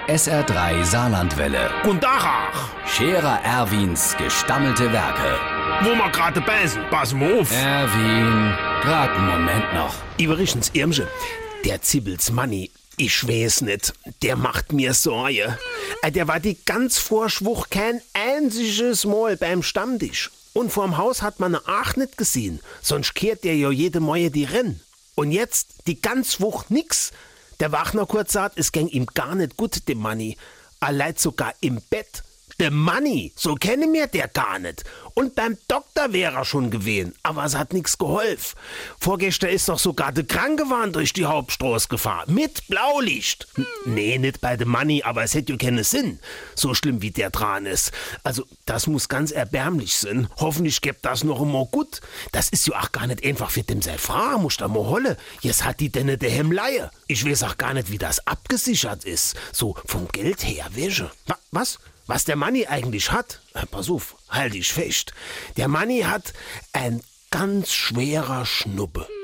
SR3 Saarlandwelle. Und Tag. Scherer Erwins gestammelte Werke. Wo wir gerade beißen, pass mal auf. Erwin, grad einen Moment noch. Übrigens, Irmsche, der Zibbels Manni, ich weiß nicht, der macht mir Sorge. Der war die ganz Vorschwuch kein einziges Mal beim Stammtisch. Und vorm Haus hat man ihn auch nicht gesehen, sonst kehrt der ja jede Mäue die Renn. Und jetzt die ganz Woche nix. Der Wachner kurz sagt, es ging ihm gar nicht gut, dem Manni. Allein sogar im Bett. Der Manni, so kenne mir der gar nicht. Und beim Doktor wäre er schon gewesen, aber es hat nix geholfen. Vorgestern ist doch sogar der Krankenwagen durch die Hauptstraße gefahren, mit Blaulicht. Nee, nicht bei dem Manni, aber es hätte ja keinen Sinn, so schlimm wie der dran ist. Also, das muss ganz erbärmlich sein. Hoffentlich gibt das noch einmal gut. Das ist ja auch gar nicht einfach für dem seine Frau, muss da mal holle. Jetzt hat die denn der Hemmleihe. Ich weiß auch gar nicht, wie das abgesichert ist. So vom Geld her, wäsche. Was? Was der Manni eigentlich hat, pass auf, halt dich fest, der Manni hat ein ganz schwerer Schnuppe.